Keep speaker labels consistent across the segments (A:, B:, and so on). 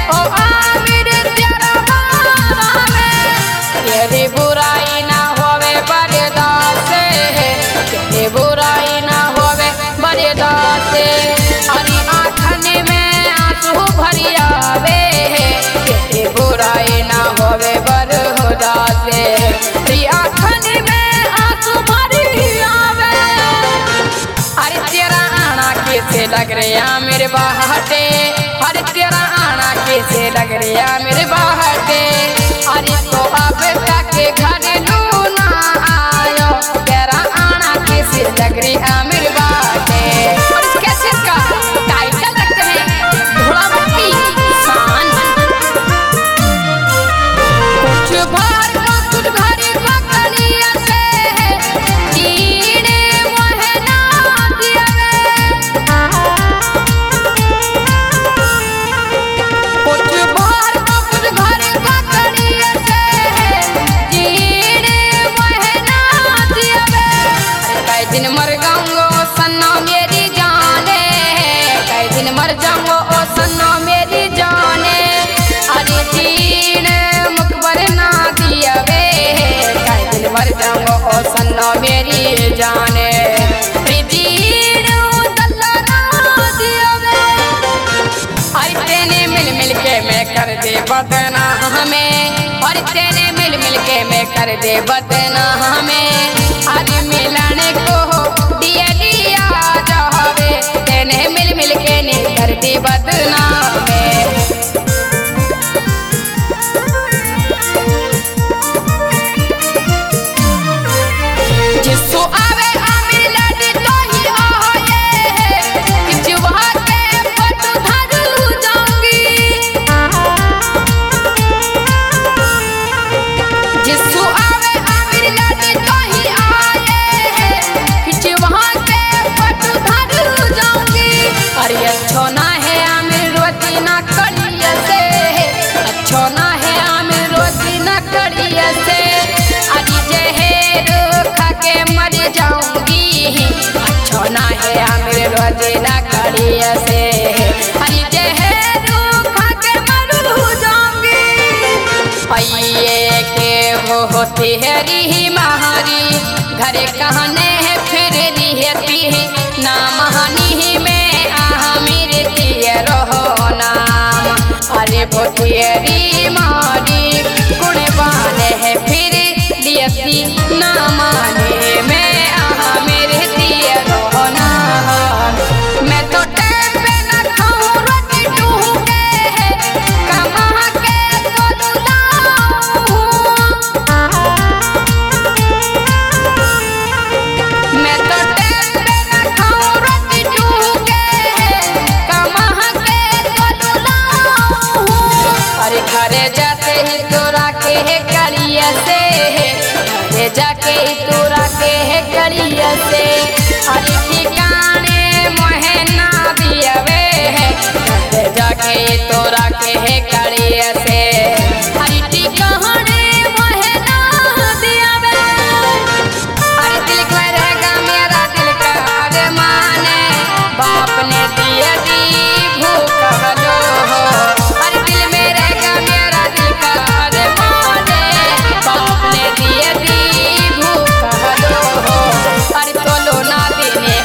A: ओ आमिर तेरा बारा में तेरी बुराई ना होवे बर्दाश्त तेरी बुराई ना होवे बर्दाश्त अरे आँखन में आंसू भरी आवे तेरी बुराई ना होवे बर्दाश्त तेरी आँखन में आंसू भरी आवे अरे तेरा आना कैसे लग रहा मेरे बाहटे अरे तेरा आना कैसे लग रहा मेरे बाहटे अरे तो अब तक घर लूना आयो तेरा आना कैसे लग रहा मेरे बाहटे और इस कैसेट का टाइटल रखते हैं धुलावटी शान कुछ बार का कुछ भारी पकड़िया से जीने मोहना दिया कुछ बार का कुछ भारी पकड़िया से जीने मोहना दिया कई दिन मर जाऊंगो सन्ना मेरी जाने कई दिन मर जाऊंगो ओ सन्ना मेरी जाने अरे जीने मुकबर ना दिया वे कई दिन मर जाऊंगो ओ सन्ना मेरी जाने जीने दल्ला ना दिया वे अरे तेने मिल मिल के मैं कर दे बदना हमें और तेने मिल मिल के मैं कर दे बदना हमें अरे मिलाने को दिया दिया जावे तेने मिल मिल के ने कर दे बदना हमें जिसको आवे आमिर लड़ी तो ही आए किचवा के फोटो धरू जाऊंगी जिसको आवे आमिर लड़ी तो ही आए किचवा के फोटो धरू जाऊंगी अरे अच्छो ना है आमिर रोती ना करिया से अच्छो ना है आमिर रोती ना करिया से अरे जहर खा के मर जाऊंगी अच्छो ना है आमिर रोती ना करिया से अरे जहर खा के मर जाऊंगी के हो तेरी महारी घरे कहने है फिर रहती ना महानी में आमिर दिए रहो नाम अरे वो तेरी मारी कुर्बान है फिर दियती ना माने में आमिर दिए रहो नाम मैं तो टाइम पे ना खाऊं रोटी टूटे कमा के तो लुलाऊं मैं तो टाइम पे ना खाऊं रोटी टूटे कमा के तो लुलाऊं अरे घरे जाते ही तोरा के करिया से घरे जाके ही तोरा के करिया से अरे ठिकाने मोहना दिया वे घरे जाके ही तोरा के करिया से अरे ठिकाने मोहना दिया वे अरे दिल में रहेगा मेरा दिल का अरमान बाप ने दिया दी भूख हलो अरे दिल में रहेगा मेरा दिल का अरमान बाप ने दिया दी भूख हलो अरे तोलो ना देने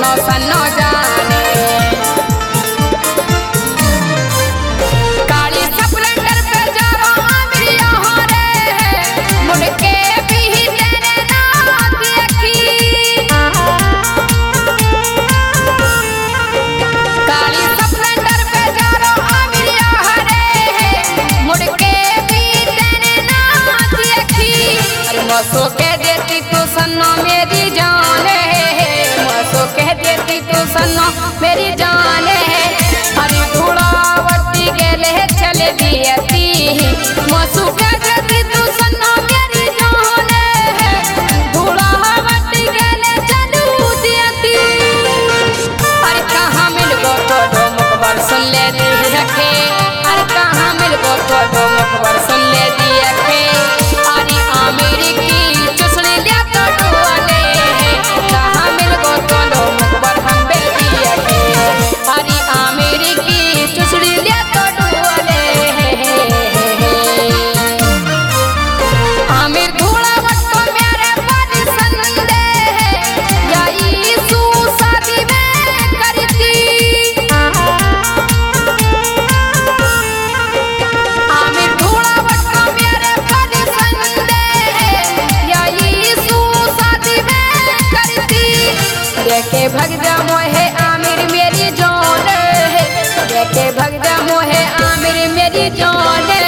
A: सन्नो जाने काली स्प्लेंडर पे जा रहा आमिर यहाँ रे मुड़ के भी तेरे ना देखी काली स्प्लेंडर पे जा रहा आमिर यहाँ रे मुड़ के भी तेरे ना देखी अरे मसो कह देती तू सन्नो मेरी जान है मसो कह देती तू सन्नो मेरी जान है हरी धूड़ावती गेले चले दियती मसो कह देती तू सन्नो मेरी जान है धूड़ावती गेले चलू दियती अरे कहाँ मिल गो तो मुखबर सुन ले दी रखे अरे कहाँ मिल गो तो मुखबर सुन ले दी रखे अरे आमिर की चुसड़ी लिया तो डुआले कहाँ मिल गो तो मुखबर हम बेटी रखे अरे आमिर की चुसड़ी लिया तो डुआले आमिर धूड़ा वट्टो मेरे पानी संदे जाई सू शादी में करती आमिर धूड़ा वट्टो मेरे पानी संदे जाई सू शादी में करती देखे भग जा मोहे आमिर मेरी जान देखे भग जा मोहे आमिर मेरी जान